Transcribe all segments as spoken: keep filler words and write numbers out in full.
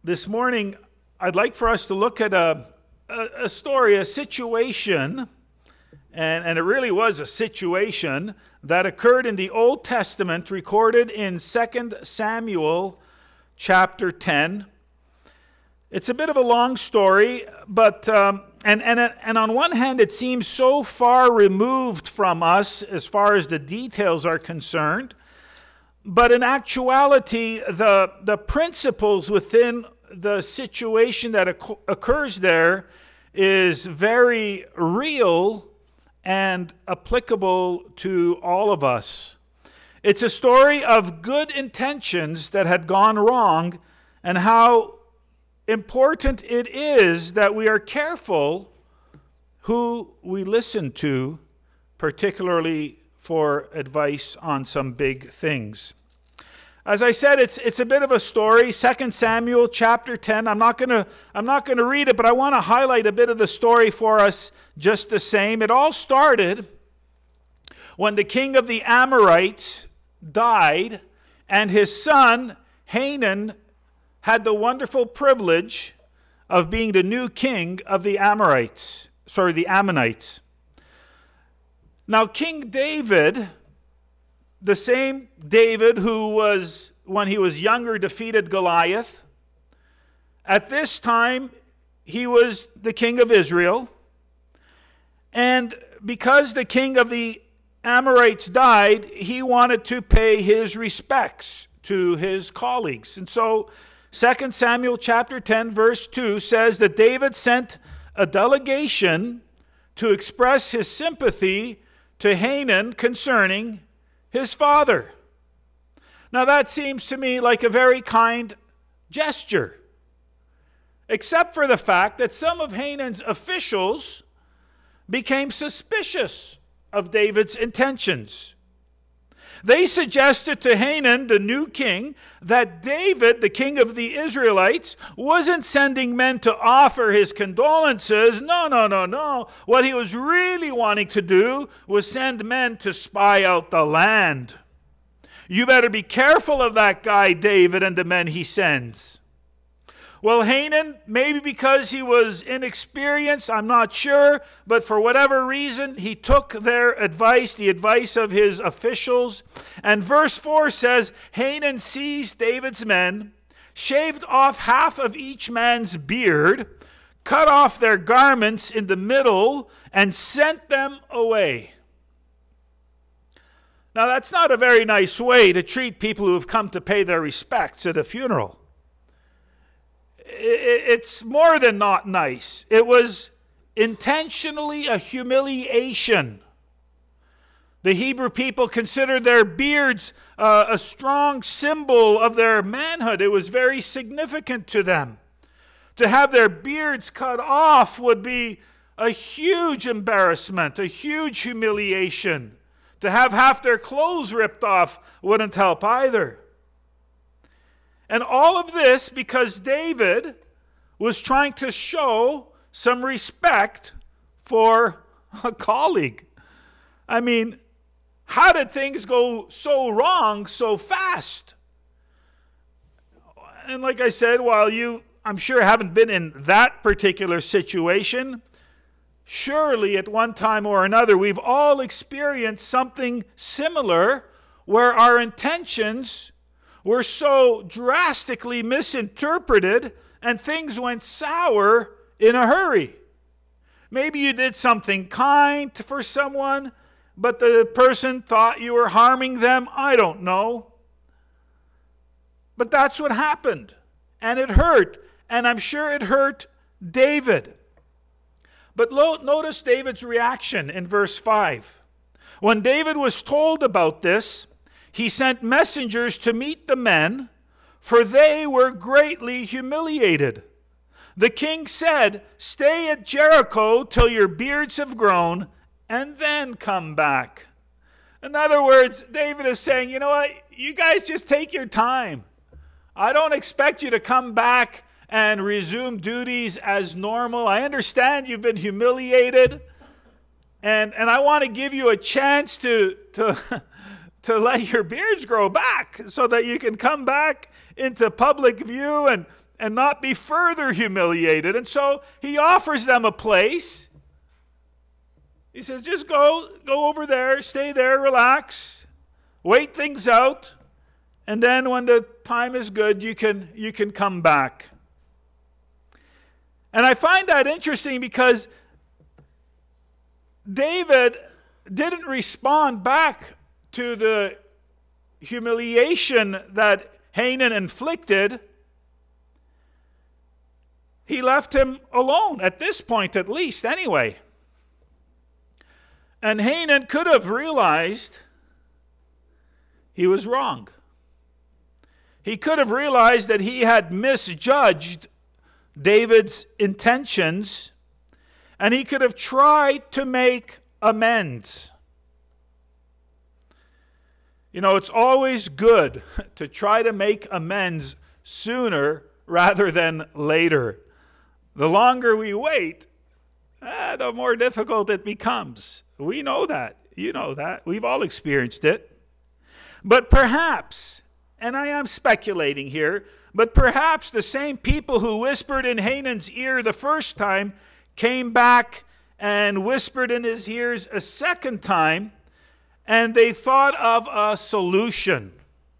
this morning, I'd like for us to look at a, a, a story, a situation, and, and it really was a situation that occurred in the Old Testament, recorded in Second Samuel chapter ten. It's a bit of a long story, but um, and, and, and on one hand, it seems so far removed from us as far as the details are concerned. But in actuality, the, the principles within the situation that occurs there is very real and applicable to all of us. It's a story of good intentions that had gone wrong, and how important it is that we are careful who we listen to, particularly for advice on some big things. As I said, it's it's a bit of a story. Second Samuel chapter ten. I'm not gonna I'm not gonna read it, but I want to highlight a bit of the story for us just the same. It all started when the king of the Amorites died, and his son Hanun had the wonderful privilege of being the new king of the Amorites, sorry, the Ammonites. Now, King David, the same David who was, when he was younger, defeated Goliath, at this time, he was the king of Israel. And because the king of the Amorites died, he wanted to pay his respects to his colleagues. And so, Second Samuel chapter ten, verse two says that David sent a delegation to express his sympathy to Hanun concerning his father. Now that seems to me like a very kind gesture, except for the fact that some of Hanun's officials became suspicious of David's intentions. They suggested to Hanun, the new king, that David, the king of the Israelites, wasn't sending men to offer his condolences. No, no, no, no. What he was really wanting to do was send men to spy out the land. You better be careful of that guy, David, and the men he sends. Well, Hanun, maybe because he was inexperienced, I'm not sure, but for whatever reason, he took their advice, the advice of his officials. And verse four says, Hanun seized David's men, shaved off half of each man's beard, cut off their garments in the middle, and sent them away. Now, that's not a very nice way to treat people who have come to pay their respects at a funeral. It's more than not nice. It was intentionally a humiliation. The Hebrew people considered their beards uh, a strong symbol of their manhood. It was very significant to them. To have their beards cut off would be a huge embarrassment, a huge humiliation. To have half their clothes ripped off wouldn't help either. And all of this because David was trying to show some respect for a colleague. I mean, how did things go so wrong so fast? And like I said, while you, I'm sure, haven't been in that particular situation, surely at one time or another we've all experienced something similar where our intentions were so drastically misinterpreted and things went sour in a hurry. Maybe you did something kind for someone, but the person thought you were harming them. I don't know. But that's what happened. And it hurt. And I'm sure it hurt David. But lo- notice David's reaction in verse five. When David was told about this, he sent messengers to meet the men, for they were greatly humiliated. The king said, "Stay at Jericho till your beards have grown, and then come back." In other words, David is saying, you know what, you guys just take your time. I don't expect you to come back and resume duties as normal. I understand you've been humiliated, and, and I want to give you a chance to... to to let your beards grow back so that you can come back into public view and, and not be further humiliated. And so he offers them a place. He says, just go, go over there, stay there, relax, wait things out, and then when the time is good, you can, you can come back. And I find that interesting because David didn't respond back to the humiliation that Hanan inflicted. He left him alone, at this point at least, anyway. And Hanan could have realized he was wrong. He could have realized that he had misjudged David's intentions, and he could have tried to make amends. You know, it's always good to try to make amends sooner rather than later. The longer we wait, eh, the more difficult it becomes. We know that. You know that. We've all experienced it. But perhaps, and I am speculating here, but perhaps the same people who whispered in Hanan's ear the first time came back and whispered in his ears a second time, and they thought of a solution.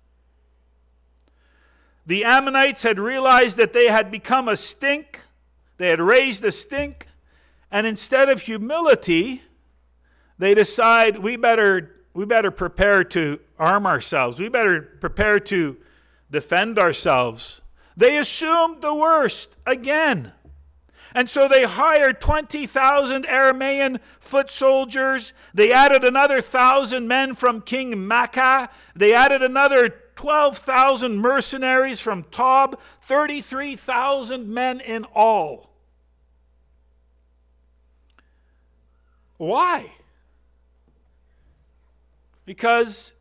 The Ammonites had realized that they had become a stink. They had raised a stink. And instead of humility, they decide we better, we better prepare to arm ourselves. We better prepare to defend ourselves. They assumed the worst again. And so they hired twenty thousand Aramean foot soldiers. They added another thousand men from King Maacah. They added another twelve thousand mercenaries from Tob. thirty-three thousand men in all. Why? Because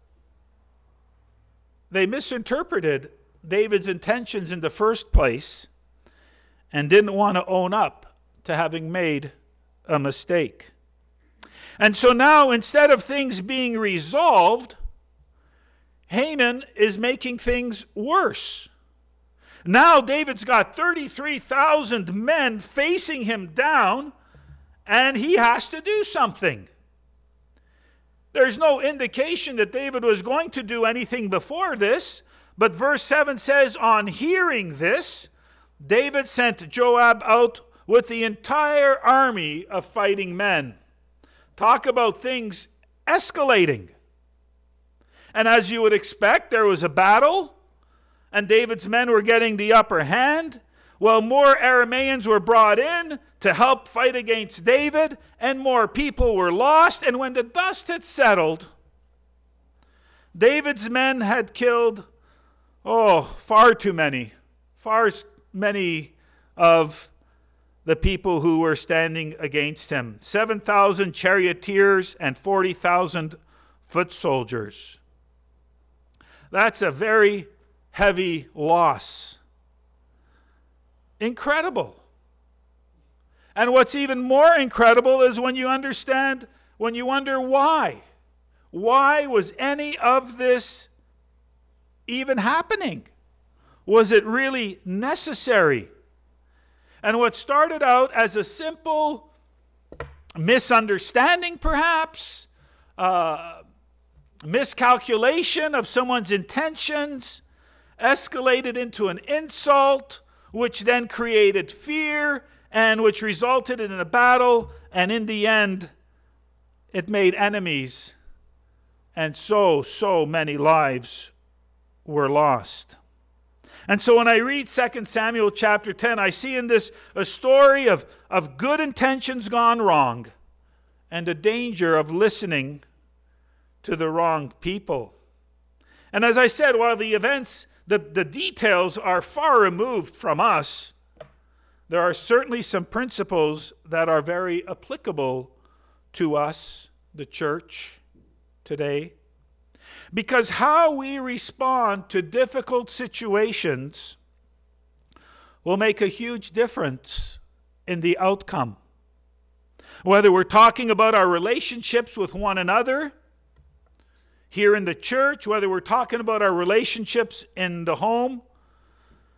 they misinterpreted David's intentions in the first place and didn't want to own up to having made a mistake. And so now, instead of things being resolved, Hanan is making things worse. Now David's got thirty-three thousand men facing him down, and he has to do something. There's no indication that David was going to do anything before this, but verse seven says, on hearing this, David sent Joab out with the entire army of fighting men. Talk about things escalating. And as you would expect, there was a battle, and David's men were getting the upper hand. Well, more Arameans were brought in to help fight against David, and more people were lost. And when the dust had settled, David's men had killed, oh, far too many, far many of the people who were standing against him. seven thousand charioteers and forty thousand foot soldiers. That's a very heavy loss. Incredible. And what's even more incredible is when you understand, when you wonder why. Why was any of this even happening? Was it really necessary? And what started out as a simple misunderstanding, perhaps, uh, miscalculation of someone's intentions, escalated into an insult, which then created fear, and which resulted in a battle, and in the end, it made enemies, and so, so many lives were lost. And so when I read Second Samuel chapter ten, I see in this a story of, of good intentions gone wrong, and the danger of listening to the wrong people. And as I said, while the events, the, the details are far removed from us, there are certainly some principles that are very applicable to us, the church, today. Because how we respond to difficult situations will make a huge difference in the outcome. Whether we're talking about our relationships with one another here in the church, whether we're talking about our relationships in the home,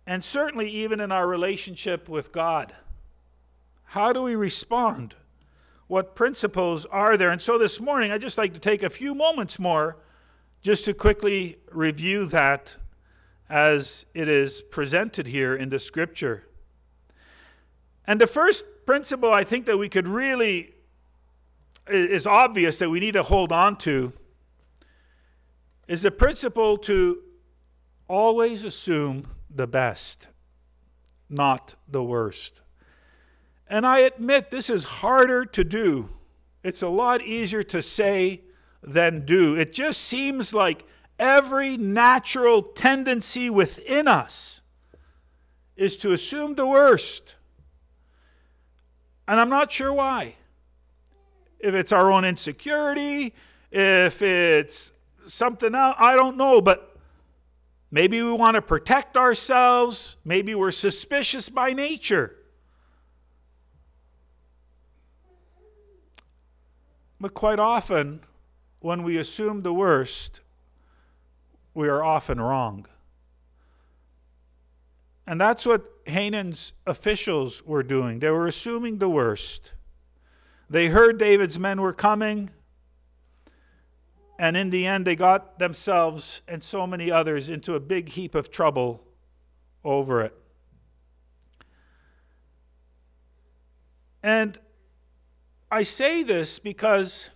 and certainly even in our relationship with God. How do we respond? What principles are there? And so this morning, I'd just like to take a few moments more just to quickly review that as it is presented here in the Scripture. And the first principle I think that we could really, is obvious that we need to hold on to, is the principle to always assume the best, not the worst. And I admit this is harder to do. It's a lot easier to say than do. It just seems like every natural tendency within us is to assume the worst. And I'm not sure why. If it's our own insecurity, if it's something else, I don't know, but maybe we want to protect ourselves. Maybe we're suspicious by nature. But quite often, when we assume the worst, we are often wrong. And that's what Hanan's officials were doing. They were assuming the worst. They heard David's men were coming, and in the end they got themselves and so many others into a big heap of trouble over it. And I say this because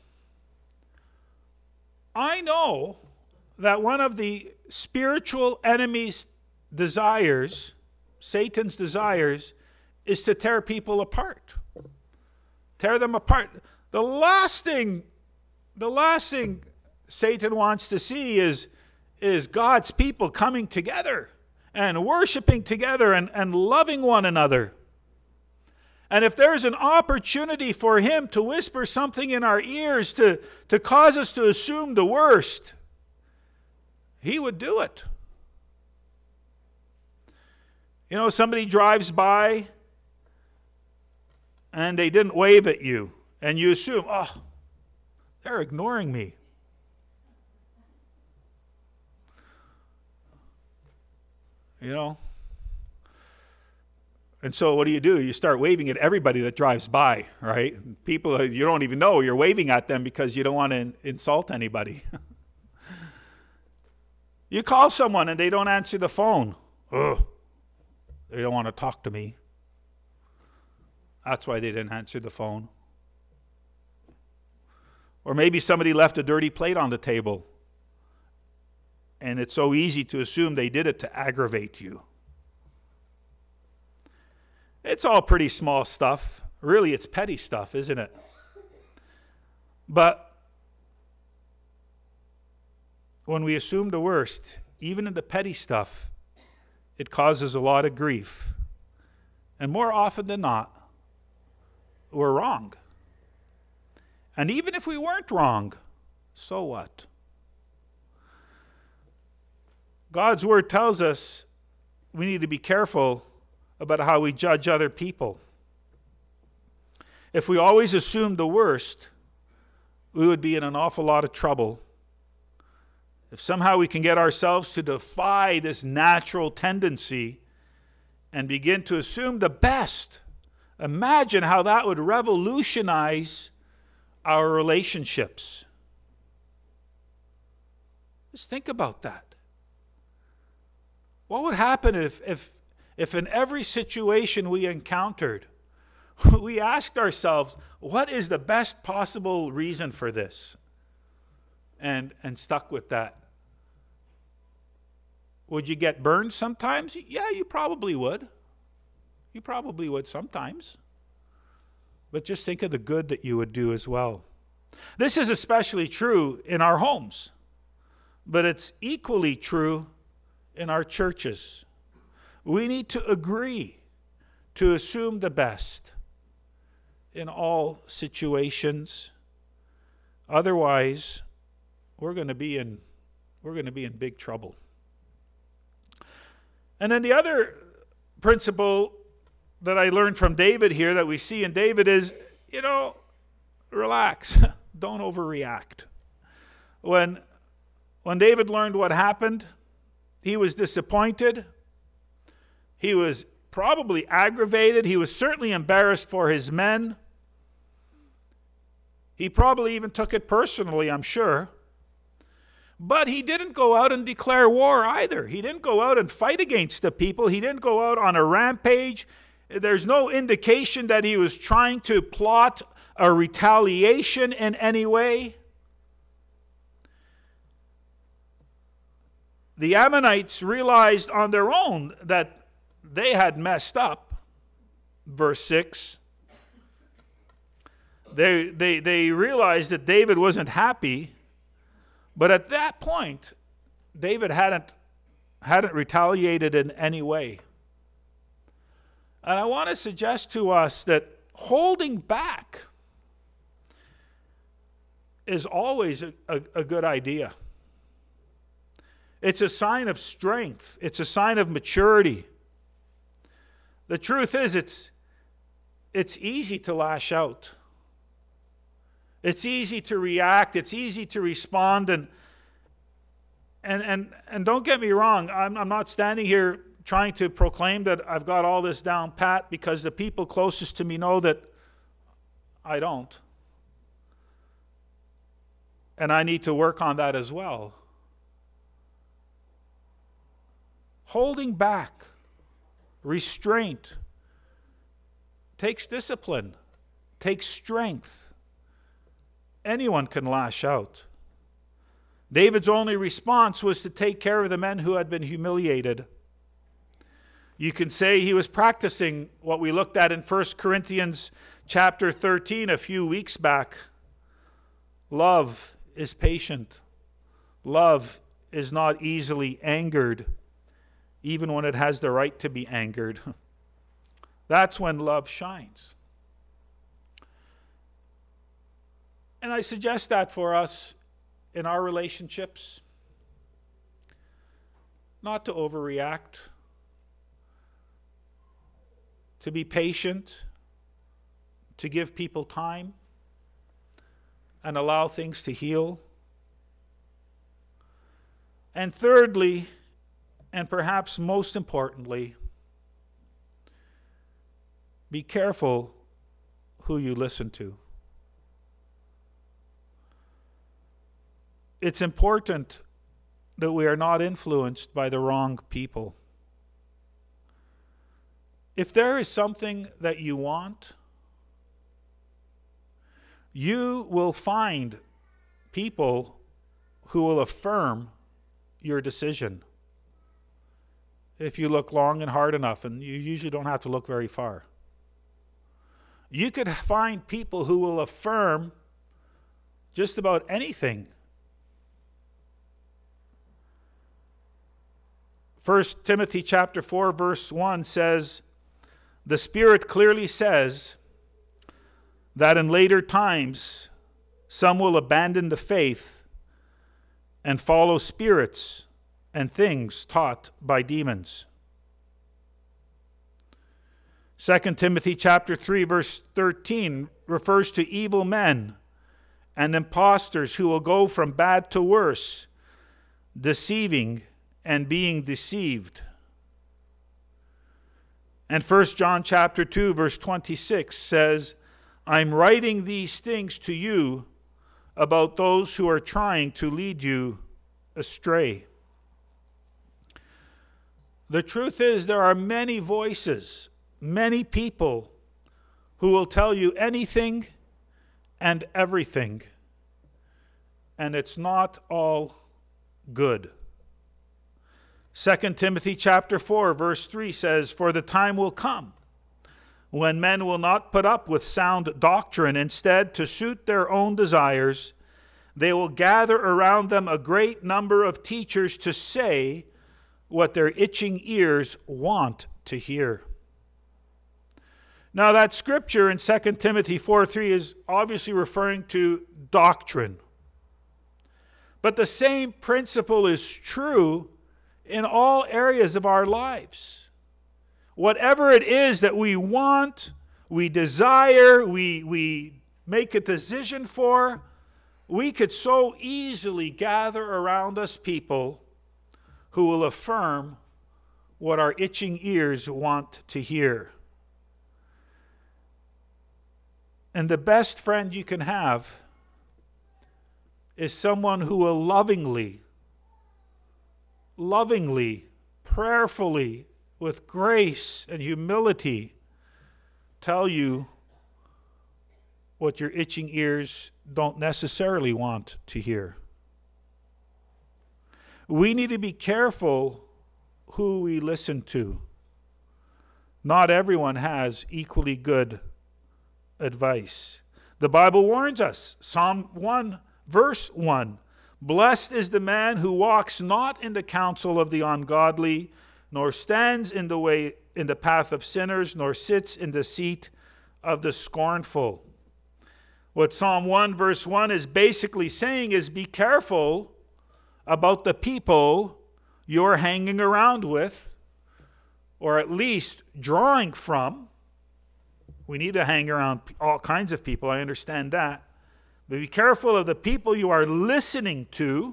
I know that one of the spiritual enemy's desires, Satan's desires, is to tear people apart. Tear them apart. The last thing, the last thing Satan wants to see is, is God's people coming together and worshiping together and, and loving one another. And if there's an opportunity for him to whisper something in our ears to, to cause us to assume the worst, he would do it. You know, somebody drives by and they didn't wave at you, and you assume, oh, they're ignoring me. You know? And so what do you do? You start waving at everybody that drives by, right? People you don't even know, you're waving at them because you don't want to insult anybody. You call someone and they don't answer the phone. Ugh, they don't want to talk to me. That's why they didn't answer the phone. Or maybe somebody left a dirty plate on the table, and it's so easy to assume they did it to aggravate you. It's all pretty small stuff. Really, it's petty stuff, isn't it? But when we assume the worst, even in the petty stuff, it causes a lot of grief. And more often than not, we're wrong. And even if we weren't wrong, so what? God's word tells us we need to be careful about how we judge other people. If we always assumed the worst, we would be in an awful lot of trouble. If somehow we can get ourselves to defy this natural tendency and begin to assume the best, imagine how that would revolutionize our relationships. Just think about that. What would happen if, if, if in every situation we encountered, we asked ourselves, what is the best possible reason for this? And, and stuck with that. Would you get burned sometimes? Yeah, you probably would. You probably would sometimes. But just think of the good that you would do as well. This is especially true in our homes, but it's equally true in our churches. We need to agree to assume the best in all situations. Otherwise, we're going to be in we're going to be in big trouble. And then the other principle that I learned from David here, that we see in David, is, you know, relax. Don't overreact. When, when David learned what happened, he was disappointed. He was probably aggravated. He was certainly embarrassed for his men. He probably even took it personally, I'm sure. But he didn't go out and declare war either. He didn't go out and fight against the people. He didn't go out on a rampage. There's no indication that he was trying to plot a retaliation in any way. The Ammonites realized on their own that they had messed up. Verse six. They, they, they realized that David wasn't happy, but at that point, David hadn't, hadn't retaliated in any way. And I want to suggest to us that holding back is always a, a, a good idea. It's a sign of strength. It's a sign of maturity. The truth is, it's, it's easy to lash out. It's easy to react. It's easy to respond. And and and, and don't get me wrong, I'm, I'm not standing here trying to proclaim that I've got all this down pat, because the people closest to me know that I don't. And I need to work on that as well. Holding back, restraint, takes discipline, takes strength. Anyone can lash out. David's only response was to take care of the men who had been humiliated. You can say he was practicing what we looked at in First Corinthians chapter thirteen a few weeks back. Love is patient. Love is not easily angered, even when it has the right to be angered. That's when love shines. And I suggest that for us in our relationships, not to overreact, to be patient, to give people time, and allow things to heal. And thirdly, and perhaps most importantly, be careful who you listen to. It's important that we are not influenced by the wrong people. If there is something that you want, you will find people who will affirm your decision if you look long and hard enough, and you usually don't have to look very far. You could find people who will affirm just about anything. First Timothy chapter four verse one says, the Spirit clearly says that in later times some will abandon the faith and follow spirits and things taught by demons. Second Timothy chapter three verse thirteen refers to evil men and impostors who will go from bad to worse, deceiving and being deceived. And First John chapter two verse twenty-six says, I'm writing these things to you about those who are trying to lead you astray. The truth is, there are many voices, many people who will tell you anything and everything, and it's not all good. Second Timothy chapter four verse three says, for the time will come when men will not put up with sound doctrine. Instead, to suit their own desires, they will gather around them a great number of teachers to say what their itching ears want to hear. Now that scripture in Second Timothy four three is obviously referring to doctrine. But the same principle is true in all areas of our lives. Whatever it is that we want, we desire, we, we make a decision for, we could so easily gather around us people who will affirm what our itching ears want to hear. And the best friend you can have is someone who will lovingly, lovingly, prayerfully, with grace and humility, tell you what your itching ears don't necessarily want to hear. We need to be careful who we listen to. Not everyone has equally good advice. The Bible warns us, Psalm one, verse one, "Blessed is the man who walks not in the counsel of the ungodly, nor stands in the way in the path of sinners, nor sits in the seat of the scornful." What Psalm one, verse one is basically saying is, be careful about the people you're hanging around with, or at least drawing from. We need to hang around all kinds of people, I understand that. But be careful of the people you are listening to,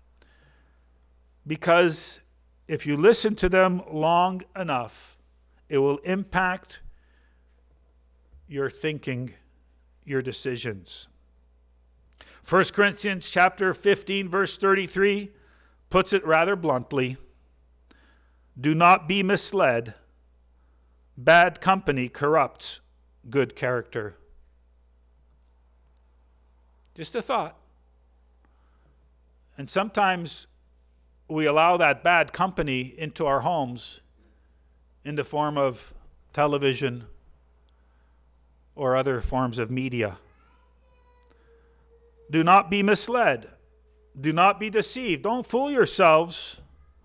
because if you listen to them long enough, it will impact your thinking, your decisions. First Corinthians chapter fifteen, verse thirty-three puts it rather bluntly. Do not be misled. Bad company corrupts good character. Just a thought. And sometimes we allow that bad company into our homes in the form of television or other forms of media. Do not be misled. Do not be deceived. Don't fool yourselves.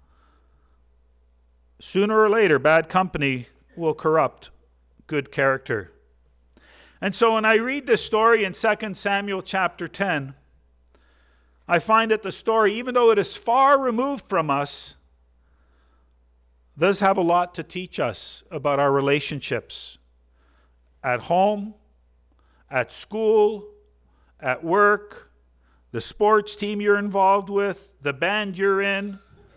Sooner or later, bad company will corrupt good character. And so when I read this story in Second Samuel chapter ten, I find that the story, even though it is far removed from us, does have a lot to teach us about our relationships at home, at school, at work, the sports team you're involved with, the band you're in,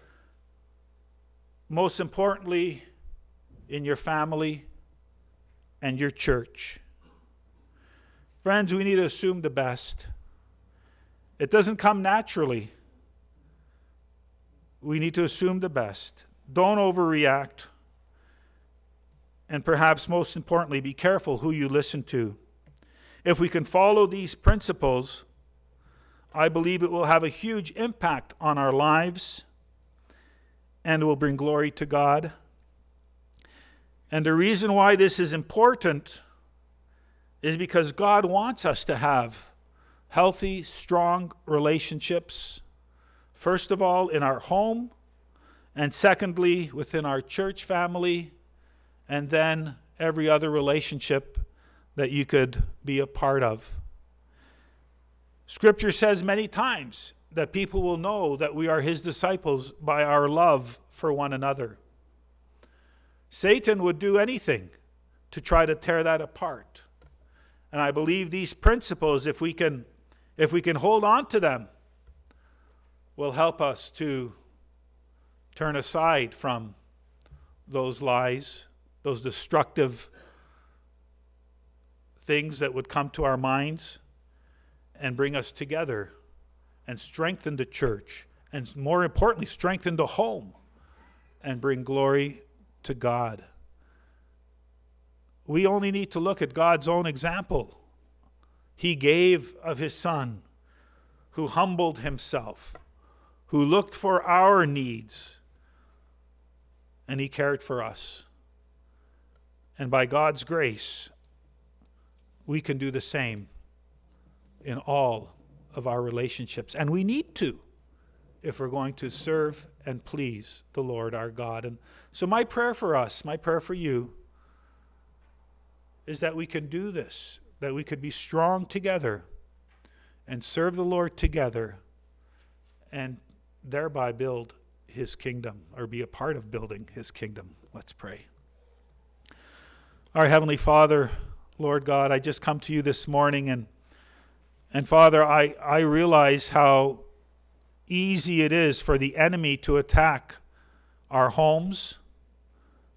most importantly, in your family and your church. Friends, we need to assume the best. It doesn't come naturally. We need to assume the best. Don't overreact. And perhaps most importantly, be careful who you listen to. If we can follow these principles, I believe it will have a huge impact on our lives and will bring glory to God. And the reason why this is important is because God wants us to have healthy, strong relationships, first of all, in our home, and secondly, within our church family, and then every other relationship that you could be a part of. Scripture says many times that people will know that we are his disciples by our love for one another. Satan would do anything to try to tear that apart. And I believe these principles, if we can, if we can hold on to them, will help us to turn aside from those lies, those destructive things that would come to our minds, and bring us together and strengthen the church, and more importantly, strengthen the home and bring glory to God. We only need to look at God's own example. He gave of his Son, who humbled himself, who looked for our needs, and he cared for us. And by God's grace, we can do the same in all of our relationships. And we need to, if we're going to serve and please the Lord our God. And so my prayer for us, my prayer for you, is that we can do this, that we could be strong together and serve the Lord together and thereby build his kingdom, or be a part of building his kingdom. Let's pray. Our Heavenly Father, Lord God, I just come to you this morning, and and Father, I, I realize how easy it is for the enemy to attack our homes,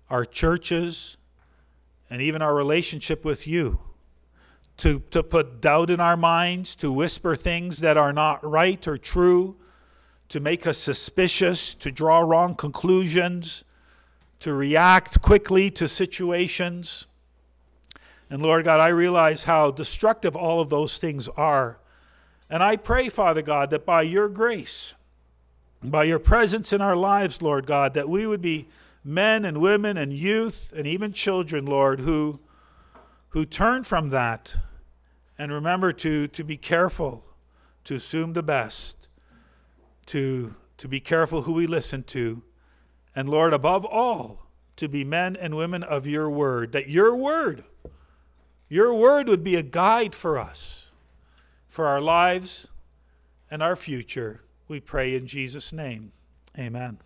our churches, and even our relationship with you. To, to put doubt in our minds, to whisper things that are not right or true, to make us suspicious, to draw wrong conclusions, to react quickly to situations. And Lord God, I realize how destructive all of those things are. And I pray, Father God, that by your grace, by your presence in our lives, Lord God, that we would be men and women and youth and even children, Lord, who who turn from that and remember to, to be careful, to assume the best, to, to be careful who we listen to, and Lord, above all, to be men and women of your word, that your word, your word would be a guide for us, for our lives and our future. We pray in Jesus' name. Amen.